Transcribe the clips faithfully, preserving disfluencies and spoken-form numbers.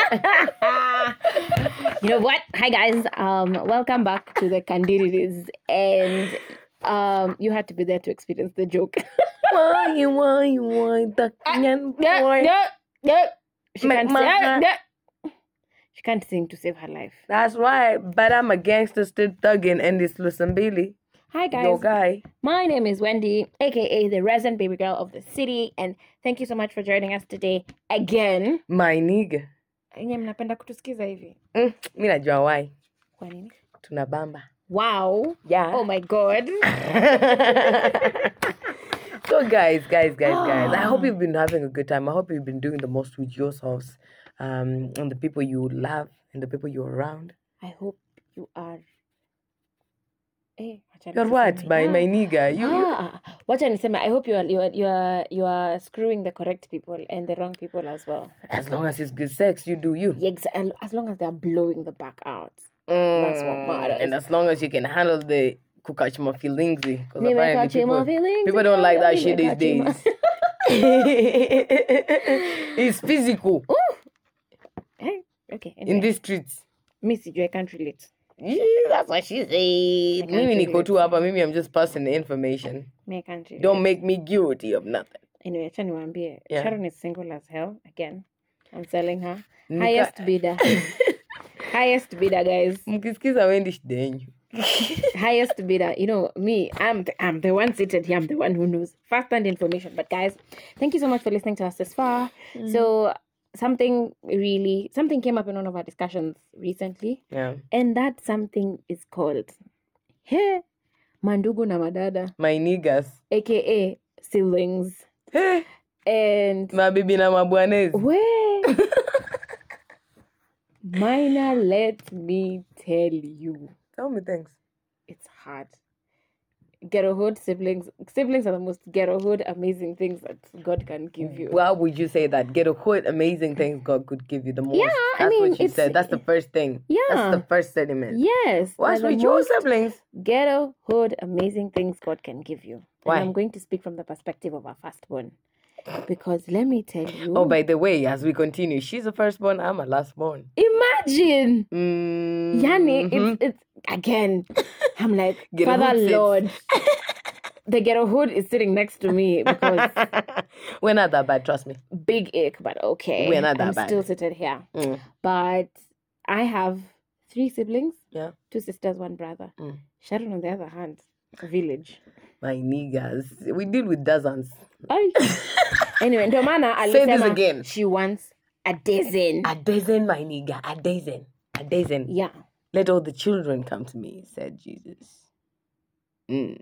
You know what? Hi guys. Um, welcome back to the Candidities, and um, you had to be there to experience the joke. Why you why you why the young boy? Yeah, yeah. She Make can't my sing. heart- Yeah. She can't sing to save her life. That's right, but I'm a gangster still thugging, and it's Lusambili, Hi guys. your guy. My name is Wendy, aka the resident baby girl of the city, and thank you so much for joining us today again. My nigga. Nye mnapenda kutusikiza hivi. Mm, mi najua why. Kwa nini? Tunabamba. Wow. Yeah. Oh my god. So guys, guys, guys, guys, I hope you've been having a good time. I hope you've been doing the most with yourselves, um, and the people you love and the people you're around. I hope you are. Eh, wacha You're niseme. what? My Yeah. my nigga. You, you Ah, wacha niseme, I hope you are you are you are you are screwing the correct people and the wrong people as well. as long as it's good sex, you do you. Yeah, exa- as long as they are blowing the back out. Mm, That's what matters. And as long as you can handle the kukachima feelings, because Nime apparently kachima people, feelings, people don't like that nime shit these kachima. days. It's physical Hey, okay. in Anyway, these streets. me Siju, I can't relate. Yeah, that's what she said. can't Mimi niko relate. tu hapa, mimi I'm just passing the information. Me I can't relate. Don't make me guilty of nothing. Anyway, acha niwaambie. Yeah. Sharon is single as hell again. I'm selling her. Nika- Highest bidder. Highest bidder, guys. Mkisikiza Wendy shida yenyu. Highest bidder. You know, me, I'm the, I'm the one seated here. I'm the one who knows first-hand information. But guys, thank you so much for listening to us this far. So something really, something came up in one of our discussions recently. Yeah. And that something is called Hey, Mandugu na Madada, My niggas. aka siblings. Hey, And mabibi na mabwanezi. where minor, let me tell you, Tell me things. it's hard. Ghetto hood siblings. Siblings are the most ghetto hood amazing things that God can give you. Why would you say that? Get a quote amazing things God could give you the most. Yeah, I That's mean, what you it's- said. That's the first thing. Yeah. That's the first sentiment. Yes. What's they're the with your most siblings? ghetto hood amazing things God can give you. Why? And I'm going to speak from the perspective of our firstborn. Because let me tell you. Oh, by the way, as we continue, she's the firstborn, I'm a lastborn. Imagine. Mm, Yani, mhm. it's, it's again. I'm like, Ghetto Father hood sits. Lord. The ghetto hood is sitting next to me because We're not that bad, trust me. big ick, but okay. We're not that I'm bad. still seated here. Mm. But I have three siblings, Yeah. two sisters, one brother. Mm. Sharon, on the other hand, village. My niggas. We deal with dozens. Ay. Anyway, ndio maana Say this alisema again. she wants a dozen. A dozen, my nigga. A dozen. A dozen. Yeah. Let all the children come to me, said Jesus. Mm.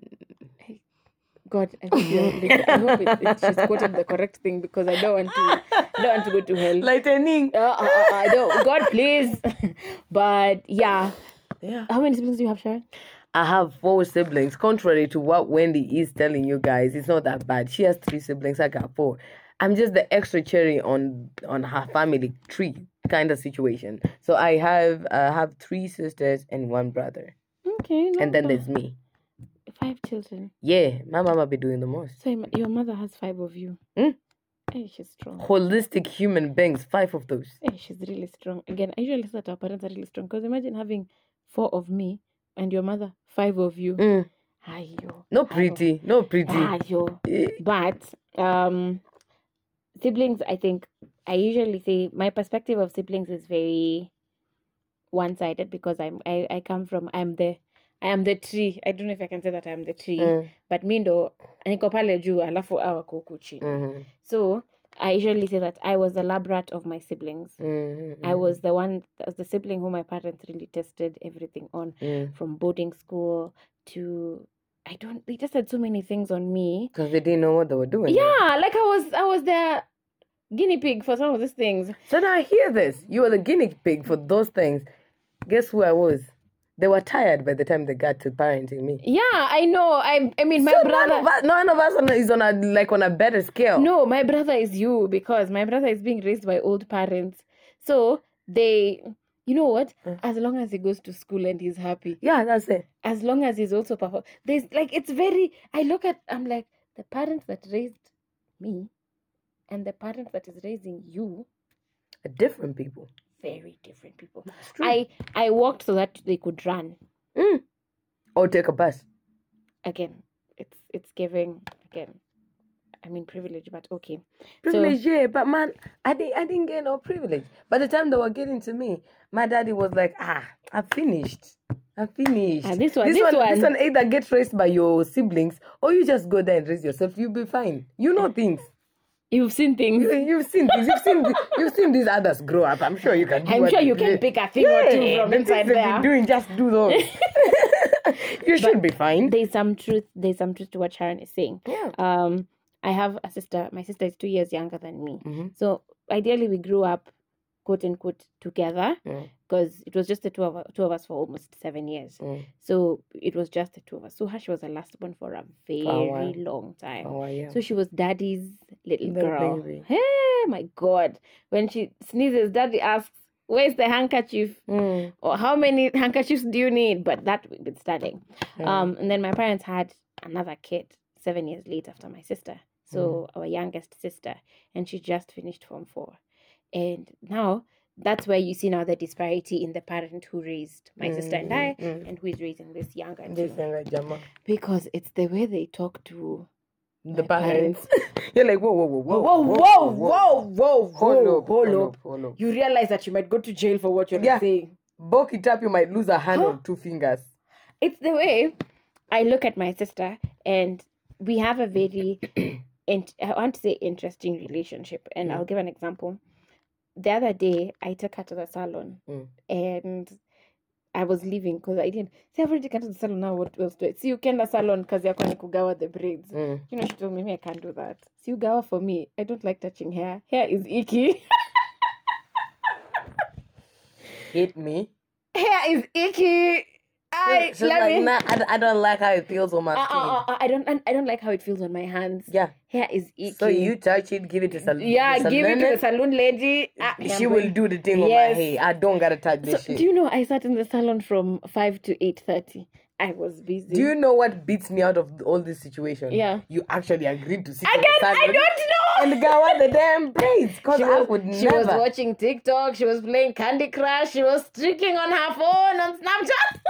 God, I hope, you, I hope it, it, she's quoted the correct thing because I don't want to. I don't want to go to hell. Lightning. Uh, uh, uh, I don't. God, please. But yeah, Yeah. how many siblings do you have, Sharon? I have four siblings. Contrary to what Wendy is telling you guys, it's not that bad. She has three siblings. I got four. I'm just the extra cherry on on her family tree kind of situation. So I have uh, have three sisters and one brother, Okay. and then no, there's me. five children. Yeah, my mama be doing the most. So your- your mother has five of you. Hmm? Hey, she's strong. Holistic human beings, five of those. Hey, she's really strong. Again, I usually say that our parents are really strong because imagine having four of me and your mother five of you. Mm. Ayo. No pretty, no pretty. Ayo. Eh, But um, siblings, I think I usually say my perspective of siblings is very one-sided because I'm I, I come from I'm the I am the tree. I don't know if I can say that I'm the tree, Mm. but mi ndo niko pale juu alafu awa huku chini. mhm, So I usually say that I was the lab rat of my siblings. mhm, I was the one, was the sibling who my parents really tested everything on, mm. from boarding school to I don't. They just had so many things on me. Because they didn't know what they were doing. Yeah, like I was, I was their guinea pig for some of these things. So now hear this. You were the guinea pig for those things. Guess who I was? They were tired by the time they got to parenting me. Yeah, I know. I, I mean, my So brother. None of us, none of us on- is on a like on a better scale. No, my brother is you because my brother is being raised by old parents. So they, you know what? Mm. As long as he goes to school and he's happy, Yeah, that's it. as long as he's also perform, there's like it's very. I look at. I'm like the parents that raised me, and the parents that is raising you. Different people. very different people. true. I I walked so that they could run. Mm. Or take a bus. Again, it's it's giving again. I mean privilege, but okay. Privilege, yeah, but man, I didn't I didn't get no privilege. By the time they were getting to me, my daddy was like, ah, I'm finished. I'm finished. Ah, this one, this, this one, one. this one either gets raised by your siblings or you just go there and raise yourself. You'll be fine. You know things. You've seen things. You, you've seen things. You've seen you've seen these others grow up. I'm sure you can. Do I'm what sure they you do. can pick a thing or two Yeah, from the inside things they've there. been doing, just do those. You should be fine. There's some truth. There's some truth to what Sharon is saying. Yeah. Um, I have a sister. My sister is two years younger than me. Mhm. So ideally, we grew up, quote unquote, together Mm. because it was just the two of us, two of us for almost seven years. Mm. So it was just the two of us. So she was the last one for a very wow. long time. Oh, yeah. So she was daddy's little, Little girl. baby. Hey, my God! When she sneezes, daddy asks, "Where's the handkerchief?" Mm. Or how many handkerchiefs do you need? But that we've been studying. Um, and then my parents had another kid seven years later after my sister. So our youngest sister, and she just finished form four. And now that's where you see now the disparity in the parent who raised my sister and I, mm. and who is raising this younger This two. younger Jama. Because it's the way they talk to The my parents. You're like, whoa, whoa, whoa, whoa, Whoa, whoa, whoa, whoa, Hold whoa, up, hold hold up. up, hold up. You realize that you might go to jail for what you're Yeah. saying. Bulk it up, you might lose a hand Huh? or two fingers. It's the way I look at my sister, and we have a very, int- I want to say interesting relationship. And Mm. I'll give an example. The other day, I took her to the salon, Mm. and I was leaving because I didn't. See, I've already come to the salon now. What else do I? See, you can the salon because you're going to kugawa the braids. Mm. You know, she told me, me, I can't do that. See, you gawa for me. I don't like touching hair. Hair is icky. Hit me. Hair is icky. I She's let like, me. nah, I, I don't like how it feels on my Uh, skin. uh, uh, uh, I don't. I don't like how it feels on my hands. Yeah. Hair is icky. So you touch it, give it to salon. Yeah, the give it to the salon, salon lady. Ah, She I'm will going- do the thing on Yes. my hair. I don't gotta touch So, this shit. do you know I sat in the salon from five to eight thirty? I was busy. Do you know what beats me out of all this situation? Yeah. You actually agreed to sit I in the can't. I salon don't know. and go out the damn braids. Because She I was, would she never. was watching TikTok. She was playing Candy Crush. She was streaking on her phone on Snapchat.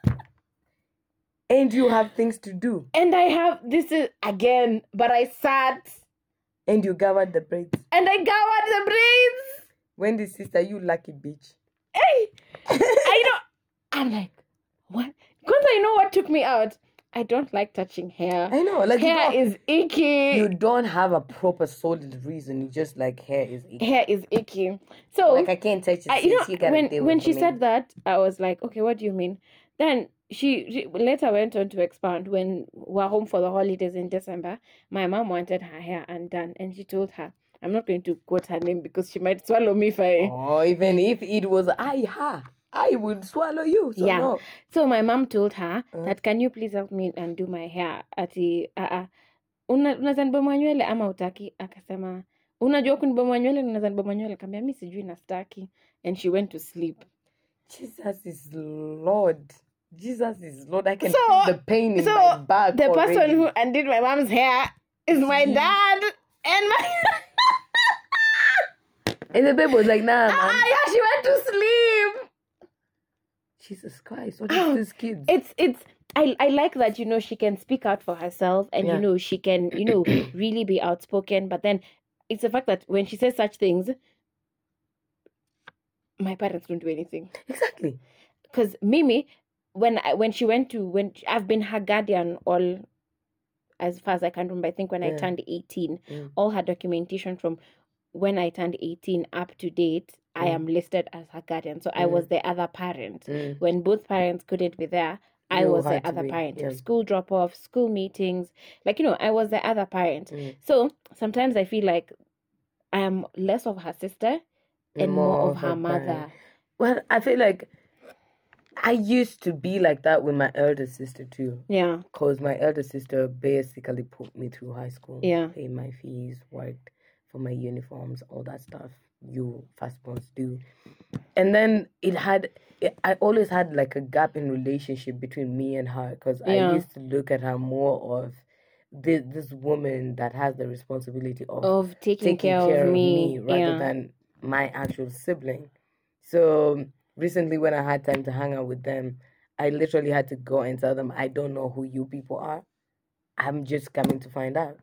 And you have things to do. And I have this is again, but I sat And you gathered the braids. and I covered the braids. Wendy's sister, you lucky bitch. Hey, I know. I'm like, what? Because I know what took me out. I don't like touching hair. I know. Like you Hair don't, is icky. you don't have a proper solid reason. You just like hair is icky. Hair is icky. So Like I can't touch it. I, you sis. know, you gotta when deal when with she me. said that, I was like, okay, what do you mean? Then she, she later went on to expound. When we're home for the holidays in December, my mom wanted her hair undone, and she told her, I'm not going to quote her name because she might swallow me if I. Oh, even if it was I, her, I would swallow you. So Yeah. no. So my mom told her Uh. that, can you please help me and do my hair? Ati, uh, uh, una, unaweza nibomoa nywele ama utaki? Akasema, unajua kunibomoa nywele, unaweza nibomoa nywele. Akamwambia, mimi sijui na staki. And she went to sleep. Jesus is Lord. Jesus is Lord. I can So- feel the pain in so my back. The already. person who undid my mom's hair is my Yeah. dad. And my... And the baby was like, nah, man. ah, yeah, she went to sleep. Jesus Christ, what is this kid? It's, it's, I, I like that, you know, she can speak out for herself and, Yeah. you know, she can, you know, really be outspoken. But then it's the fact that when she says such things, my parents don't do anything. Exactly. Because Mimi, when I, when she went to, when I've been her guardian all, as far as I can remember, I think when I Yeah. turned eighteen, Mm. all her documentation from when I turned eighteen up to date, I Mm. am listed as her guardian. So I Mm. was the other parent. Mm. When both parents couldn't be there, I You was had the to other be, parent. yeah. School drop off, school meetings, like, you know, I was the other parent. Mm. So sometimes I feel like I am less of her sister and more, of her mother. parent. Well, I feel like I used to be like that with my elder sister too. Yeah. Because my elder sister basically put me through high school. Yeah. Paid my fees, worked for my uniforms, all that stuff you firstborns do. And then it had, it, I always had like a gap in relationship between me and her because Yeah. I used to look at her more of this, this woman that has the responsibility of Of taking, taking care, of me. rather yeah. than my actual sibling. So recently, when I had time to hang out with them, I literally had to go and tell them, I don't know who you people are. I'm just coming to find out.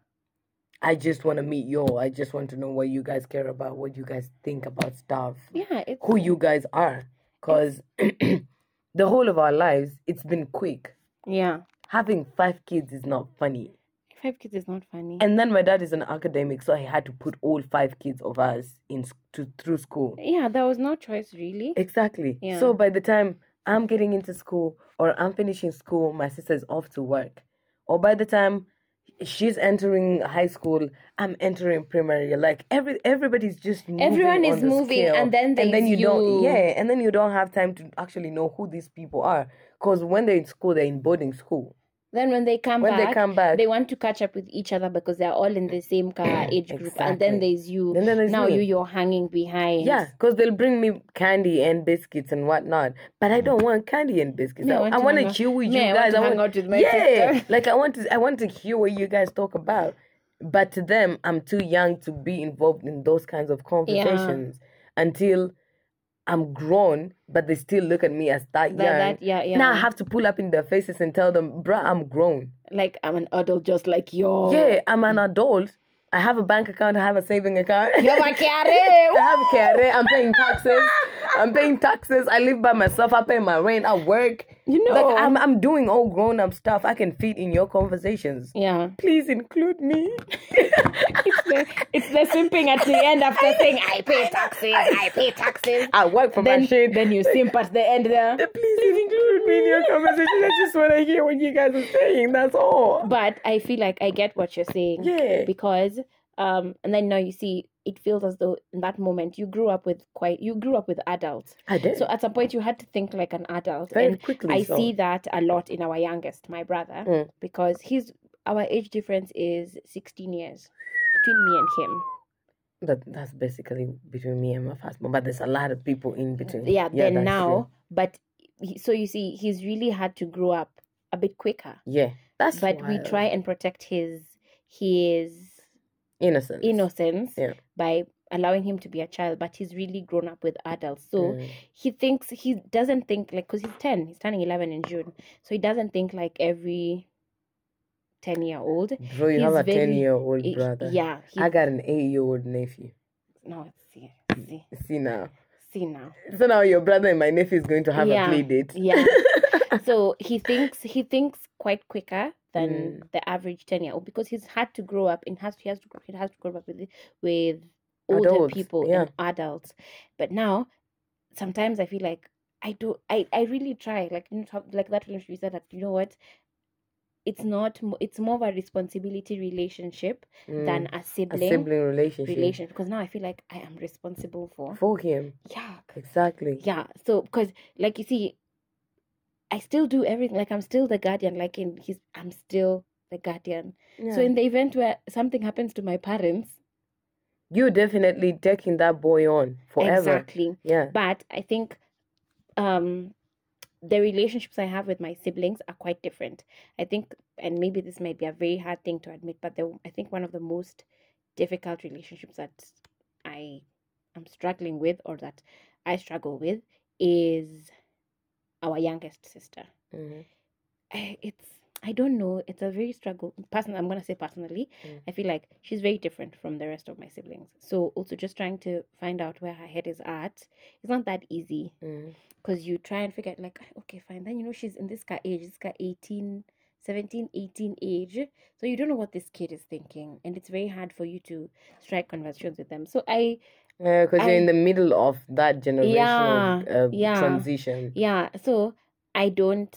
I just want to meet you all. I just want to know what you guys care about, what you guys think about stuff, Yeah, it's who you guys are. Because the whole of our lives, it's been quick. yeah. Having five kids is not funny. Five kids is not funny. And then my dad is an academic, so I had to put all five kids of us in s- to through school. Yeah, there was no choice really. Exactly. Yeah. So by the time I'm getting into school or I'm finishing school, my sister's off to work. Or by the time she's entering high school, I'm entering primary. Like every everybody's just moving Everyone is on the moving, scale. and then and then there's you, don't you. yeah, and then you don't have time to actually know who these people are. Because when they're in school, they're in boarding school. Then when they come When back, they come back, they want to catch up with each other because they're all in the same car age group. And then Exactly. there's you. Then there's now you. you, you're hanging behind. Yeah, because they'll bring me candy and biscuits and whatnot. But I don't want candy and biscuits. Me, I I, want I to want hang to out- chill with me, you I want guys. to I hang want, out with my yeah, sister. like I want to, I want to hear what you guys talk about. But to them, I'm too young to be involved in those kinds of conversations until I'm grown. But they still look at me as that, That, young. that, yeah, yeah. Now I have to pull up in their faces and tell them, bruh, I'm grown. Like, I'm an adult just like you. Yeah, I'm an adult. I have a bank account. I have a saving account. You're my care. I have a care. I'm paying taxes. I'm paying taxes. I live by myself. I pay my rent. I work. You know. Like I'm, I'm doing all grown up stuff. I can fit in your conversations. Yeah. Please include me. It's the, it's the simping at the end after saying, I pay taxes, I pay taxes. I work for Then, my shit. then you simp at the end there. Please include me in your conversation. I just want to hear what you guys are saying. That's all. But I feel like I get what you're saying. Yeah. Because, um, and then now you see, it feels as though in that moment you grew up with quite, you grew up with adults. I did. So at some point you had to think like an adult. Very and quickly I so. see that a lot in our youngest, my brother, Mm. because he's, our age difference is sixteen years between me and him. That, that's basically between me and my husband. But there's a lot of people in between. Yeah, then that's now, true. but he, so you see, he's really had to grow up a bit quicker. Yeah. That's But we wild. try and protect his his Innocence. innocence Yeah. by allowing him to be a child, but he's really grown up with adults. So Mm. he thinks, he doesn't think like, because he's ten, he's turning eleven in June. So he doesn't think like every ten year old. Bro, you He's have a very- ten year old He- brother. Yeah. He, I got an eight year old nephew. no, see, see, See now. see now. So now your brother and my nephew is going to have Yeah, a play date. yeah. So he thinks he thinks quite quicker than Mm. the average ten year old because he's had to grow up and has he has to he has to grow up with with older Adults, people yeah. and adults. But now sometimes I feel like I do I, I really try like you know talk- like that relationship you said that you know what, it's not mo- it's more of a responsibility relationship than Mm. a A sibling, sibling relationship. relationship because now I feel like I am responsible for For him. yeah Exactly. yeah so because like you see I still do everything. Like I'm still the guardian. Like in he's, I'm still the guardian. Yeah. So in the event where something happens to my parents, You're definitely taking that boy on forever. exactly. Yeah. But I think, um, the relationships I have with my siblings are quite different. I think, and maybe this might be a very hard thing to admit, but the, I think one of the most difficult relationships that I am struggling with, or that I struggle with, is our youngest sister. Mhm. I- it's I don't know. It's a very struggle. Person, I'm gonna say personally, Mm. I feel like she's very different from the rest of my siblings. So also just trying to find out where her head is at, it's not that easy Mm. because you try and figure out like, okay, fine. Then you know she's in this guy age, this guy eighteen, seventeen, eighteen age. So you don't know what this kid is thinking, and it's very hard for you to strike conversations with them. So I Yeah, because you're I- in the middle of that generational Yeah, uh, yeah. transition. yeah. So I don't.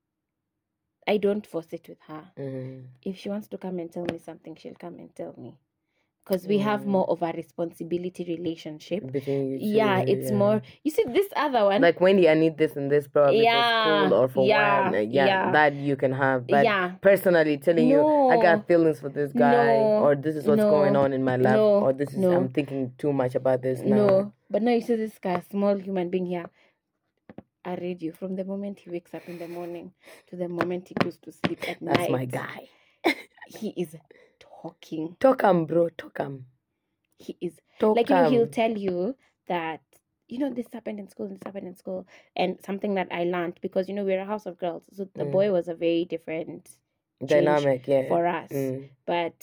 I don't force it with her. Mm. If she wants to come and tell me something, she'll come and tell me. Because we have Mm. more of a responsibility relationship. Between you two. Yeah, it's yeah. more. You see, this other one. Like Wendy, I need this and this probably Yeah, for school or for yeah, work. Uh, Yeah, yeah. that you can have. But Yeah. personally telling you, I No. got feelings for this guy, No. or this is what's No. going on in my life, No. or this is No. I'm thinking too much about this now. no, but now you see this guy, small human being here. I read you from the moment he wakes up in the morning to the moment he goes to sleep at night. That's my guy. He is talking. Talk him, bro. Talk him. He is Talk like you know he'll him. tell you that you know, this happened in school, and this happened in school, and something that I learned because you know we're a house of girls, so the Mm. boy was a very different change Dynamic, yeah. for us. Mm. But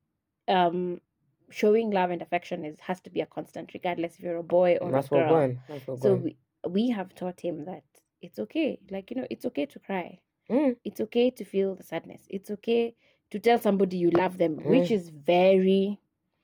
um, showing love and affection is has to be a constant, regardless if you're a boy or That's a what girl. going. That's what So going. we we have taught him that it's okay, like you know, it's okay to cry. Mm. It's okay to feel the sadness. It's okay to tell somebody you love them, which Mm. is very,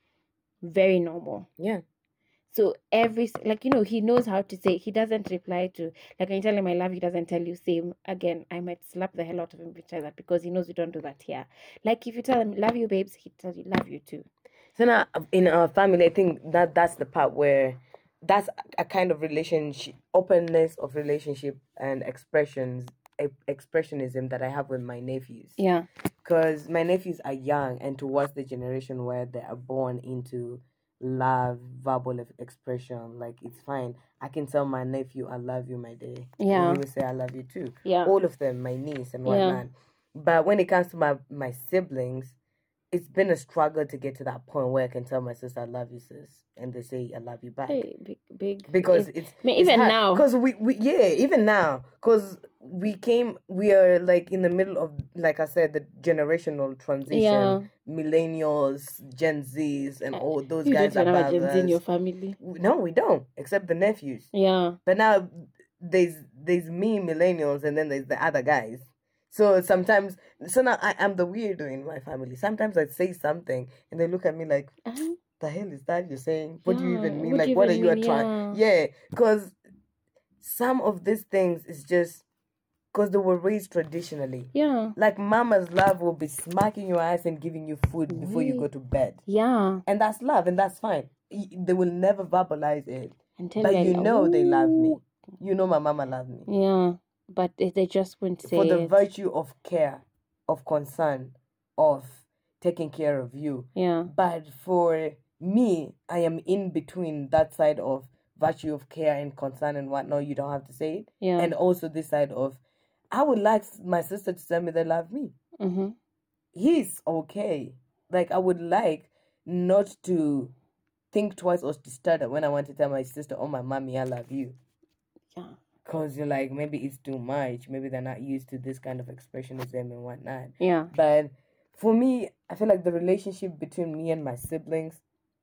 very normal. Yeah. So every s- like you know he knows how to say. He doesn't reply to like when you tell him I love you, he doesn't tell you same. Again, I might slap the hell out of him if he tries that because he knows we don't do that here. Like if you tell him love you, babes, he tells you love you too. So now in our family, I think that that's the part where that's a kind of relationship, openness of relationship and expressions, e- expressionism that I have with my nephews. Yeah. Because my nephews are young and towards the generation where they are born into love, verbal ex- expression. Like it's fine. I can tell my nephew, I love you, my dear. Yeah. And he will say, I love you too. Yeah. All of them, my niece and Yeah. whatnot. But when it comes to my, my siblings, it's been a struggle to get to that point where I can tell my sister, I love you, sis. And they say, I love you back. Hey, big, big. Because It- it's I mean, even now. because we, we yeah even now because we came we are like in the middle of, like I said, the generational transition. Yeah. Millennials, Gen Zs, and all those You guys don't even have a above Gen Z in your us. family. No, we don't, except the nephews. Yeah. But now there's there's me, millennials, and then there's the other guys. So sometimes, so now I am the weirdo in my family. Sometimes I say something and they look at me like, Uh-huh. the hell is that you're saying? What do you Yeah, even mean? what do Like, you what are even you mean? trying? Yeah, because some of these things is just because they were raised traditionally. Yeah. Like mama's love will be smacking your ass and giving you food before you Wait. go to bed. Yeah. And that's love, and that's fine. Y- They will never verbalize it. Until But they you know they love me. Ooh. You know my mama loved me. Yeah. But if they just wouldn't say For the it. virtue of care, of concern, of taking care of you. Yeah. But for me, I am in between that side of virtue of care and concern and whatnot. You don't have to say it. Yeah. And also this side of, I would like my sister to tell me they love me. Mm-hmm. He's okay. Like, I would like not to think twice or to stutter when I want to tell my sister or my mommy I love you. Yeah. Because you're like, maybe it's too much. Maybe they're not used to this kind of expressionism and whatnot. Yeah. But for me, I feel like the relationship between me and my siblings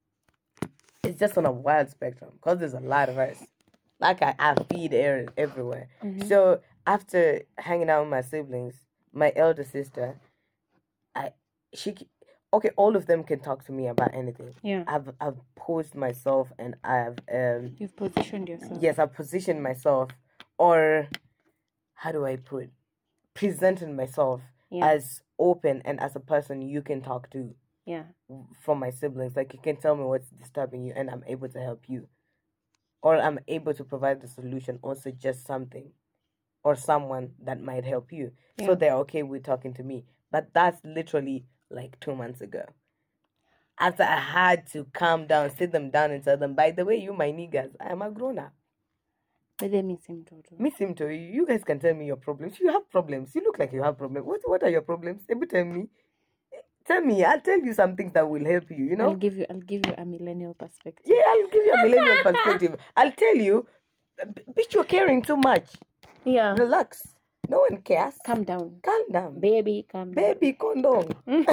is just on a wild spectrum because there's a lot of us. Like, I, I feed air everywhere. Mhm. So after hanging out with my siblings, my elder sister, I she okay, all of them can talk to me about anything. Yeah. I've I've posed myself and I've um You've positioned yourself. yes, I've positioned myself, or how do I put presented myself Yeah. as open and as a person you can talk to Yeah. from my siblings. Like, you can tell me what's disturbing you and I'm able to help you. Or I'm able to provide the solution or suggest something or someone that might help you. Yeah. So they're okay with talking to me. But that's literally like two months ago. After I had to calm down, sit them down and tell them, by the way, you my niggas, I am a grown up. But they miss him too. Miss him to you. You guys can tell me your problems. You have problems. You look like you have problems. What what are your problems? Able tell me. Tell me. I'll tell you some things that will help you, you know? I'll give you I'll give you a millennial perspective. Yeah, I'll give you a millennial perspective. I'll tell you, b- bitch, you're caring too much. Yeah. Relax. No one cares. Calm down. Calm down. Baby, calm down. Baby, condom.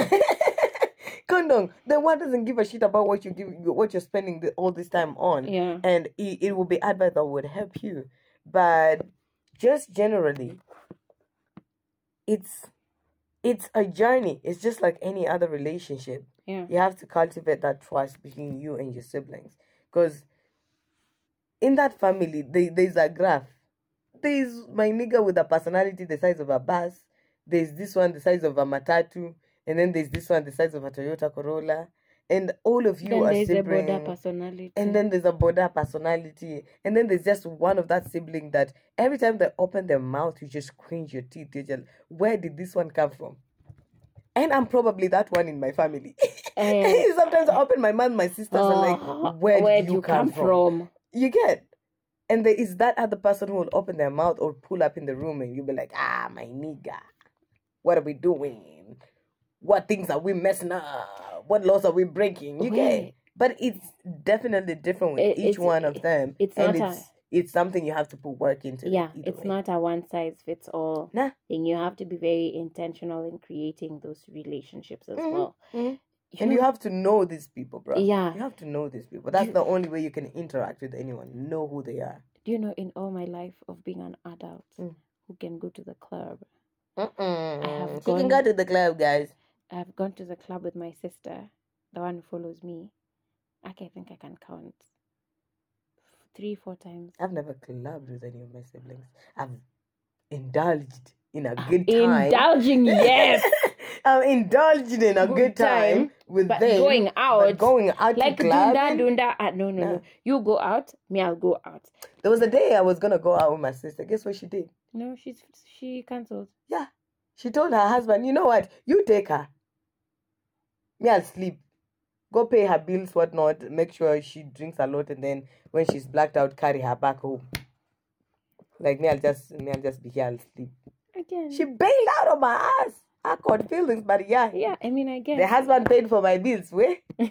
Condom. The one doesn't give a shit about what you give, what you're spending the, all this time on. Yeah. And it, it will be advice that would help you. But just generally, it's it's a journey. It's just like any other relationship. Yeah. You have to cultivate that trust between you and your siblings. Because in that family, there, there's a graph. There's my nigga with a personality the size of a bus. There's this one the size of a Matatu. And then there's this one the size of a Toyota Corolla. And all of you Then are there's a siblings. border personality. And then there's a border personality. And then there's just one of that sibling that every time they open their mouth, you just cringe your teeth. You just, where did this one come from? And I'm probably that one in my family. Eh. Sometimes I open my mouth, my sisters are like, Oh, where, where did you, come, from? from? You get? And there is that other person who will open their mouth or pull up in the room and you'll be like, ah, my nigga, what are we doing? What things are we messing up? What laws are we breaking? You Wait, get? But it's definitely different with It- each it's- one of them. it's and not a- it's it's something you have to put work into. Yeah, either it's way. not a one size fits all Nah. thing. You have to be very intentional in creating those relationships as Mhm, well. mhm. And you have to know these people, bro. Yeah. You have to know these people. That's You- the only way you can interact with anyone. Know who they are. Do you know, in all my life of being an adult Mm. who can go to the club, Mm-mm. have She can gone- go to the club, guys. I've gone to the club with my sister, the one who follows me. I can think I can count three, four times. I've never clubbed with any of my siblings. I've indulged in a good time. Indulging, yes. I'm indulged in a good, Good time, time, with but them. going but out, going out like to dunda clubbing. dunda. Ah, no, no, Nah. no. You go out, me, I'll go out. There was a day I was gonna go out with my sister. Guess what she did? No, she's she cancelled. Yeah. She told her husband, you know what? You take her. Me, I'll sleep. Go pay her bills, whatnot. Make sure she drinks a lot, and then when she's blacked out, carry her back home. Like me, I'll just me, I'll just be here. I'll sleep. Again. She bailed out of my ass. I caught feelings, but yeah, Yeah, I mean, I guess. the husband paid for my bills. Wait, my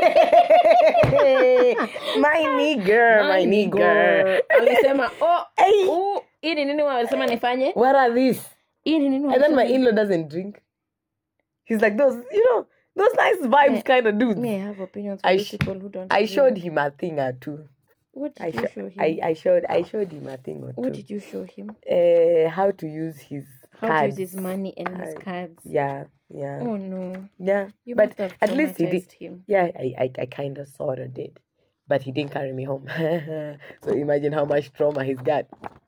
nigger, my nigger. Alisema, oh, Hey, oh, hii ni nini walisema nifanye? what are these? Hii ni nini And then my walisema- in-law doesn't drink. He's like those, you know, those nice vibes Yeah. kind of dudes. Me, I have opinions for I those sh- people who don't. I agree. showed him a thing or two. What did I, you sho- show him? I, I showed I showed him a thing or What two. did you show him? Uh, how to use his How cards. to use his money and his Uh, cards. Yeah, yeah, Oh no, yeah. you But must have at least he did. traumatized him. Yeah, I, I, I kind of sort of did. But he didn't carry me home. So imagine how much trauma he's got.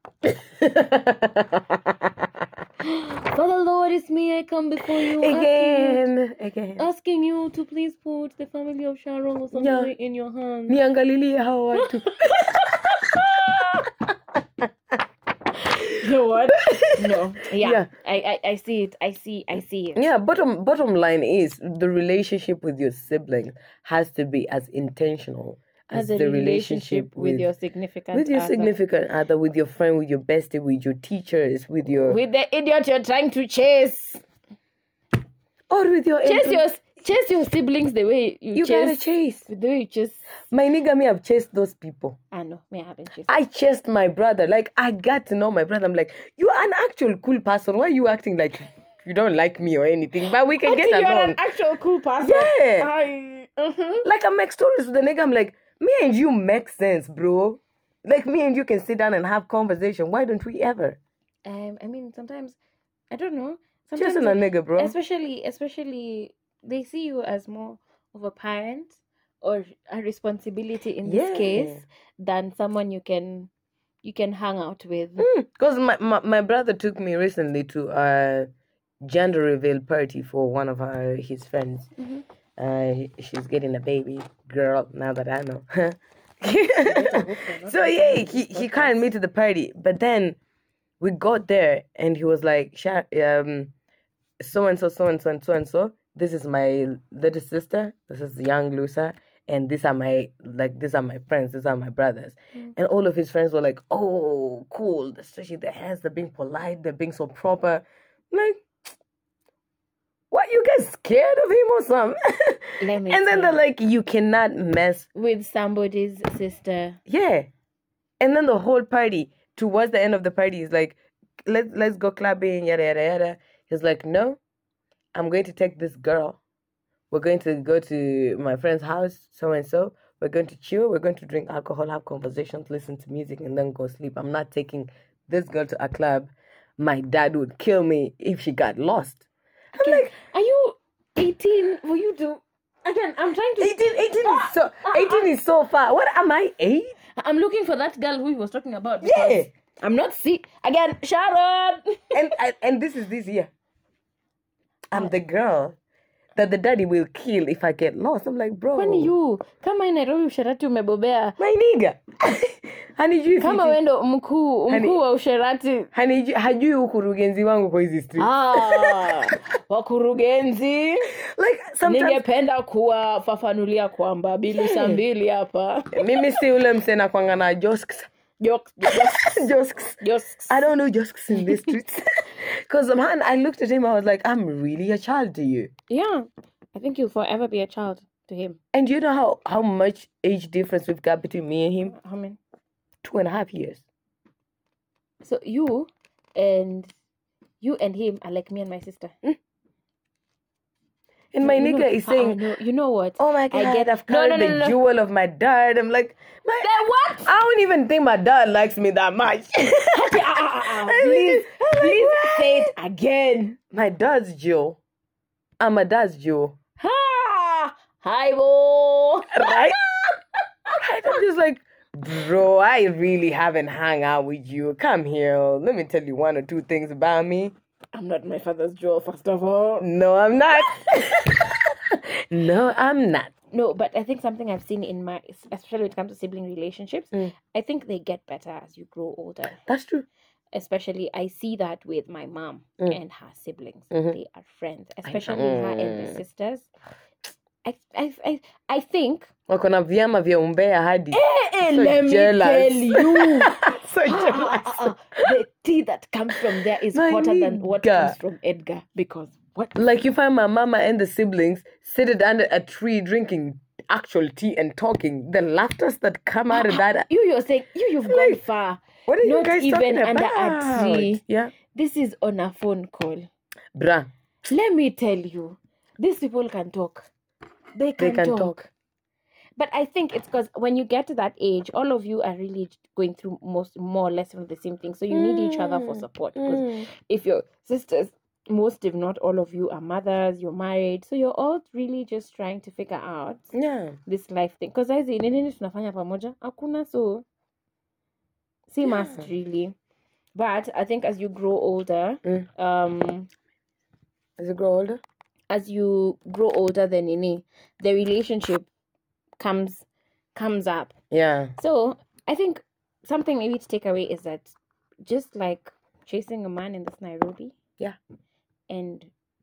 For the Lord is me, I come before you asking, Again, again. asking you to please put the family of Sharon or something Yeah. in your hands. Niangalilie hao watu. You know what? No. Yeah. Yeah. I, I, I see it. I see I see it. Yeah, bottom bottom line is the relationship with your sibling has to be as intentional as, As a the relationship with, your significant with your other. significant other, with your friend, with your bestie, with your teachers, with your With the idiot you're trying to chase. or with your Chase your chase your siblings the way you, You chase. gotta chase. The way you chase. My nigga, me have chased those people. I know. Me, I haven't chased. I chased my brother. Like I got to know my brother. I'm like, you are an actual cool person. Why are you acting like you don't like me or anything? But we can Until get you're along. an actual cool person. Yeah. I, uh-huh. Like I make stories with the nigga. I'm like, me and you make sense, bro. Like me and you can sit down and have conversation. Why don't we ever? Um, I mean, sometimes I don't know. Sometimes, Chasing a nigga, bro. especially, especially, they see you as more of a parent or a responsibility in this Yeah. case than someone you can you can hang out with. Because my, my my brother took me recently to a gender reveal party for one of our, his friends. Mhm. Uh, she's getting a baby girl now that I know. So yeah, he he carried me to the party, but then we got there and he was like, "Sha- um, so and so, so and so, and so and so. This is my little sister. This is young Lusa, and these are my like these are my friends. These are my brothers." Mm. And all of his friends were like, "Oh, cool!" Especially the hands. They're being polite. They're being so proper. Like, what? You guys scared of him or something? Let me And then tell they're you. like, "You cannot mess." With somebody's sister. Yeah. And then the whole party, towards the end of the party, is like, let's let's go clubbing, yada yada yada. He's like, no, I'm going to take this girl. We're going to go to my friend's house, so and so. We're going to chill. We're going to drink alcohol, have conversations, listen to music, and then go sleep. I'm not taking this girl to a club. My dad would kill me if she got lost. I'm like, Are you eighteen? Will you do? Again, I'm trying to. eighteen, eighteen is so eighteen is so far. What am I, eight? I'm looking for that girl who he was talking about. because Yeah. I'm not see again, Sharon. and I, and this is this year. I'm the girl that the daddy will kill if I get lost. I'm like, bro. Kwani you kama hii Nairobi usherati umebobea, My nigga. Hanijui kama fiti. wewe ndo mkuu Hani- mkuu wa usherati. Hanijui, hajui ukurugenzi wangu kwa hizi street. Ah, wakurugenzi, Like sometimes ningependa kuwafafanulia kwamba bili saa mbili hapa. mimi si ule msena kwanga na jokes. Jokes, jokes, Jokes. jokes. I don't know jokes in the streets. Because man, I looked at him, I was like, I'm really a child to you. Yeah, I think you'll forever be a child. to him. And you know how, how much age difference we've got between me and him? How many? Two and a half years. So you and you and him are like me and my sister. Mm. And my You nigga know, is uh-uh, saying, no, you know what? oh my God, I get- I've No, carried no, no, the no, no. jewel of my dad. I'm like, my, Then what? I don't even think my dad likes me that much. Okay, uh, uh, uh, uh, please, I'm like, please what? say it again. My dad's jewel. I'm my dad's jewel. Ha! Hi, bo. Right? Right? I'm just like, bro, I really haven't hung out with you. Come here. Let me tell you one or two things about me. I'm not my father's jewel, first of all. No, I'm not. No, I'm not. No, but I think something I've seen in my, especially when it comes to sibling relationships, Mm. I think they get better as you grow older. That's true. Especially, I see that with my mom Mm. and her siblings. Mhm. They are friends, especially her and the Mm. sisters. I, I, I, I think. Wako na vyama vya umbea hadi. Eh, So let jealous. me tell you. So jealous. The tea that comes from there is My hotter than what nigga. comes from Edgar. Because what? Like you find my mama and the siblings seated under a tree drinking actual tea and talking. The laughters that come out of that. You, you're saying, you, you've gone Like, far. What are you Not guys even talking under about? a tree. Yeah. This is on a phone call. Bruh. Let me tell you, these people can talk. They can, They can talk. talk. But I think it's because when you get to that age, all of you are really going through most, more or less of the same thing. So you need each other for Mm. support. Because Mm. if your sisters, most if not all of you are mothers, you're married. So you're all really just trying to figure out Yeah. this life thing. Because I say, nini tunafanya pamoja? Hakuna, so see Yeah. must really. But I think as you grow older, Mm. um, As you grow older? as you grow older than Nini, the relationship comes comes up. Yeah. So I think something maybe to take away is that just like chasing a man in this Nairobi, Yeah. and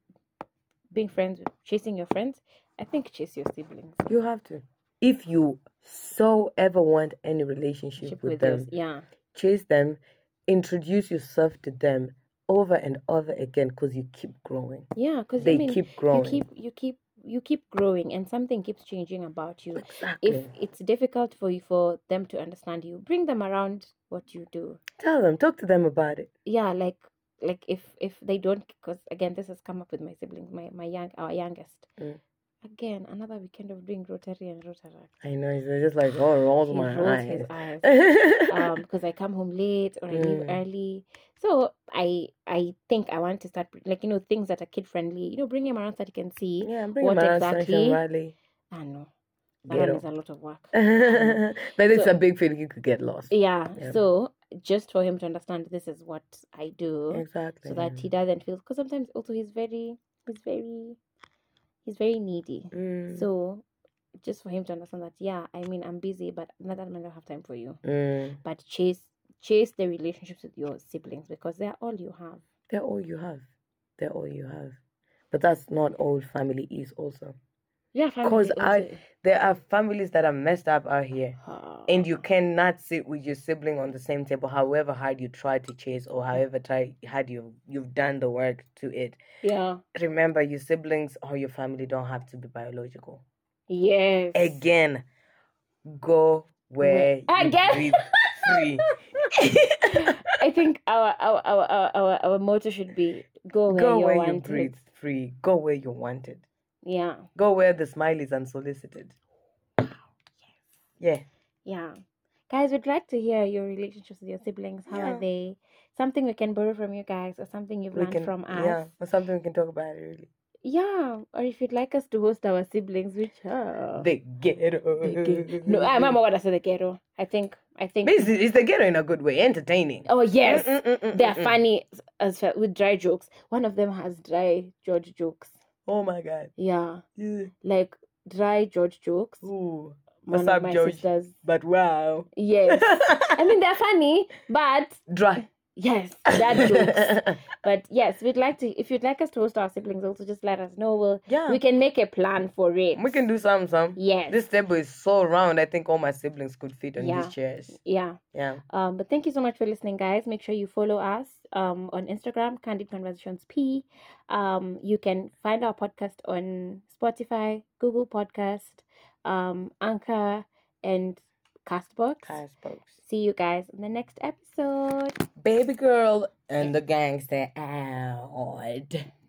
being friends with chasing your friends, I think chase your siblings. You have to. If you so ever want any relationship Ship with, with yours, them, yeah. chase them, introduce yourself to them over and over again because you keep growing. Yeah, because They I mean, keep growing. you keep you keep you keep growing, and something keeps changing about you. Exactly. If it's difficult for you for them to understand you, bring them around what you do. Tell them, talk to them about it. Yeah, like like if if they don't, because again, this has come up with my siblings, my my young our youngest. Mm. Again, another weekend of doing Rotary and Rotaract. I know, it's just like, oh, rolls He my rolls eyes. his eyes. um, because I come home late or I leave Mm. early. So I I think I want to start like you know things that are kid friendly. You know, bring him around so that he can see. Yeah, bring What them around exactly? Sunshine Valley. I know that Ghetto. one is a lot of work. But it's So- a big feeling you could get lost. Yeah, Yeah. so just for him to understand this is what I do, Exactly. so that he doesn't feel. Because sometimes also he's very he's very he's very needy. Mm. So just for him to understand that, yeah, I mean, I'm busy, but not that I don't have time for you. Mm. But chase chase the relationships with your siblings because they're all you have. They're all you have. They're all you have. But that's not all family is also. Yeah, Because I there are families that are messed up out here. And you cannot sit with your sibling on the same table, however hard you try to chase or however try, hard you, you've done the work to it. yeah, Remember, your siblings or your family don't have to be biological. yes, Again, go where Where- you Again? breathe free. I think our our, our our our our motto should be go where Go you where want you breathe free. Go where you're wanted. Yeah, Go where the smile is unsolicited. Yeah. yeah, guys, we'd like to hear your relationships with your siblings. How Yeah. are they? Something we can borrow from you guys, or something you've We learned can, from us. yeah, or something we can talk about really. Yeah, or if you'd like us to host our siblings, which uh, The ghetto. the ge- no, I'm not what I said the ghetto. I think I think. It's, it's the ghetto in a good way, entertaining. Oh yes, Mm, mm, mm, they're mm, mm. funny as fa- with dry jokes. One of them has dry George jokes. Oh my god. Yeah, Yeah. like dry George jokes. Ooh. One What's of up, my George? sisters. But wow. Yes, I mean they're funny, but Dry. Yes, dad jokes. But yes, we'd like to. If you'd like us to host our siblings, also just let us know. We'll, Yeah. we can make a plan for it. We can do some, some. Yes. This table is so round. I think all my siblings could fit on Yeah. these chairs. Yeah. Yeah. Um. But thank you so much for listening, guys. Make sure you follow us um on Instagram, Candid Conversations P. Um. You can find our podcast on Spotify, Google Podcast, um, Anchor, and Castbox. Castbox. See you guys in the next episode. Baby girl and the gangster out.